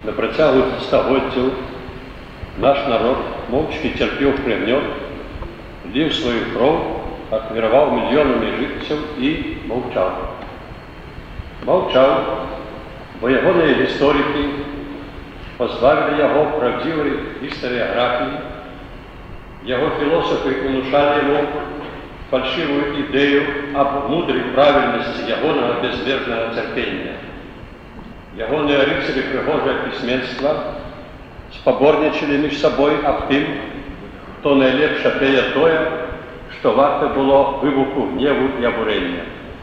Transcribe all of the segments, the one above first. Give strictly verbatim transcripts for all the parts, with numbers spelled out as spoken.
На працягу стагоддзяў наш народ моўчкі цярпеў прыгнёт, ліў сваю кроў, ахвяраваў мільёнамі жыццяў і маўчаў. Маўчаў, бо ягоныя гісторыкі пазбавілі яго правдзівай гістарыяграфіі, яго філосафы унушалі яму фальшывую ідэю аб мудрай правільнасці ягонага бязмежнага цярпення. Ягоныя рыцары прыгожае пісьменства спаборнічалі між сабой аб тым, хто найлепш апее тое, што варта было выбуху гневу і абурэння.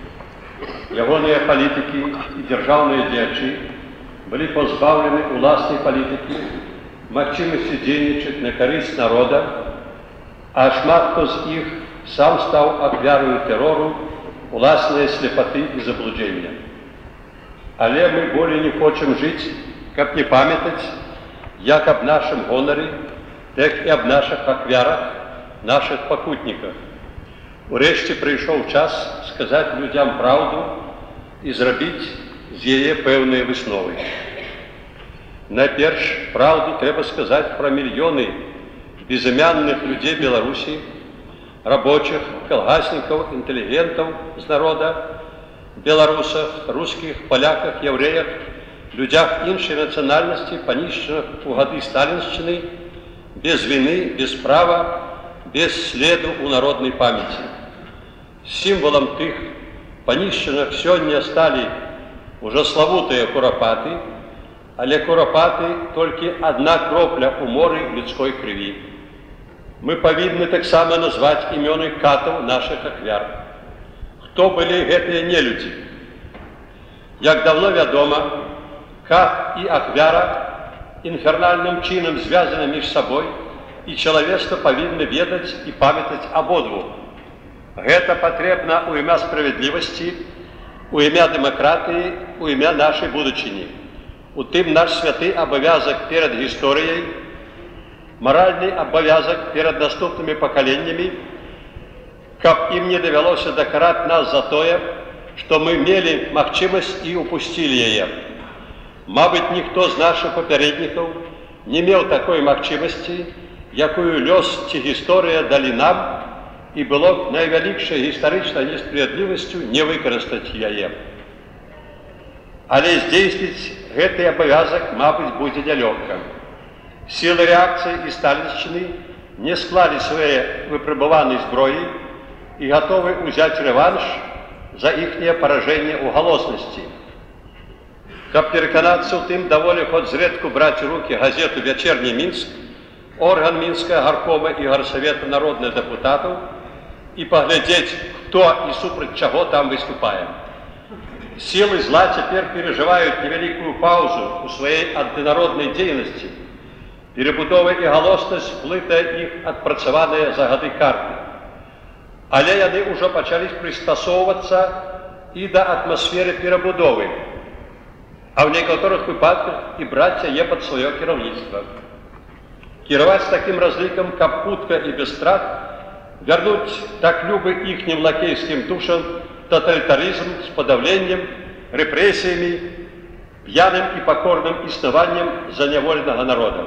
Ягоныя палітыкі і дзяржаўныя дзеячы былі пазбаўлены уласнай палітыкі, магчымасці дзейнічаць на карысць народа, а шмат хто з іх сам стаў ахвяраю тэрору, уласнай слепаты і заблуджэння. Але мы болей не хочам жыць, каб не памятаць, як аб нашым гонары, так і аб нашых ахвярах, нашых пакутніках. Урэшце прыйшоў час сказаць людзям праўду і зрабіць з яе пэўныя высновы. Найперш, праўду трэба сказаць пра мільёны безымянных людзей Беларусі, рабочых, калгаснікаў, інтэлігентаў з народа, беларусах, рускіх, паляках, яўрэях, людзях іншай нацыянальнасці, панішчаных у гады сталіншчыны, без віны, без права, без следу ў народнай памяці. Сімвалам тых панішчаных сёння сталі ўжо славутыя курапаты, але курапаты толькі адна кропля ў моры людской крыві. Мы павінны таксама назваць імёны катаў нашых ахвяр. Хто былі гэтыя нелюдзі? Як даўно вядома, кат і ахвяра інфернальным чынам звязаны між сабой, і чалавецтва павінны ведаць і памятаць абодвух. Гэта патрэбна ў імя справядлівасці, у імя дэмакратыі, у імя нашай будучыні. У тым наш святы абавязак перад гісторыяй, маральны абавязак перад наступнымі пакаленнямі, каб ім не давялося дакараць нас за тое, што мы мелі магчымасць і упусцілі яе. Мабыць, ніхто з нашых папярэднікаў не меў такой магчымасці, якую лёс ці гісторыя далі нам, і было б найвялікшай гістарычнай несправядлівасцю не выкарыстаць яе. Але здзейсніць гэты абавязак, мабыць, будзе нялёгка. Сілы рэакцыі і сталіншчыны не склалі свае выпрабаванай зброі і гатовы ўзяць рэванш за іхняе паражэнне ў галоснасці. Каб пераканацца ў тым, даволі хоць зрэдку браць у рукі газету «Вячэрні Мінск», орган Мінскага гаркома і гарсавета народных дэпутатаў, і паглядзець, хто і супраць чаго там выступае. Сілы зла цяпер перажываюць невялікую паўзу ў сваёй антынароднай дзейнасці. Перабудова і галоснасць плытае іх адпрацаваныя за гады карты. Але яны ўжо пачалі прыстасоўвацца і да атмасферы перабудовы, а ў некаторых выпадках і браць яе пад сваё кіраўніцтва. Кіраваць такім разлікам, каб хутка і без страт вярнуць так любы іхнім лакейскім душам таталітарызм з падаўленнем, рэпрэсіямі, п'яным і пакорным існаваннем заняволенага народа.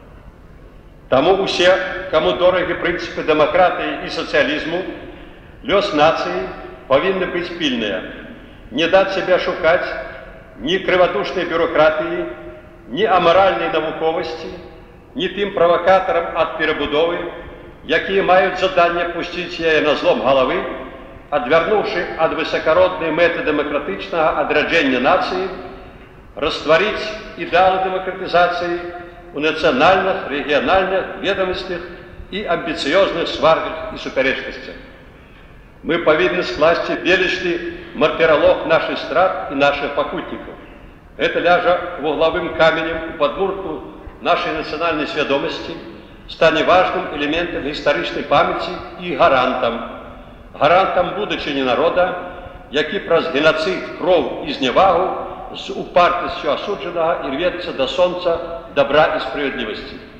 Таму усе, каму дорагі прынцыпы дэмакратыі і сацыялізму, лёс нацыі павінны быць пільныя, не даць сябе шукаць ні крывадушнай бюрократыі, ні амаральнай навуковасці, ні тым правакатарам ад перабудовы, якія маюць заданне пусціць яе на злом галавы, адвярнуўшы ад высакароднай мэты дэмакратычнага адраджэння нацыі, растварыць ідэалы дэмакратызацыі у нацыянальных, рэгіянальных, ведомасцях і амбіцыёзных сварках і супярэчнасцях. Мы павінны скласці велічны мартыралог нашых страт і нашых пакутнікаў. Гэта ляжа вуглавым каменем у падмурку нашай нацыянальнай свядомасці, стане важным элементам гістарычнай памяці і гарантам. Гарантам будучыні народа, які праз генацыд, кроў і зневагу з упартасцю асуджанага ірвецца да сонца добра і справядлівасці.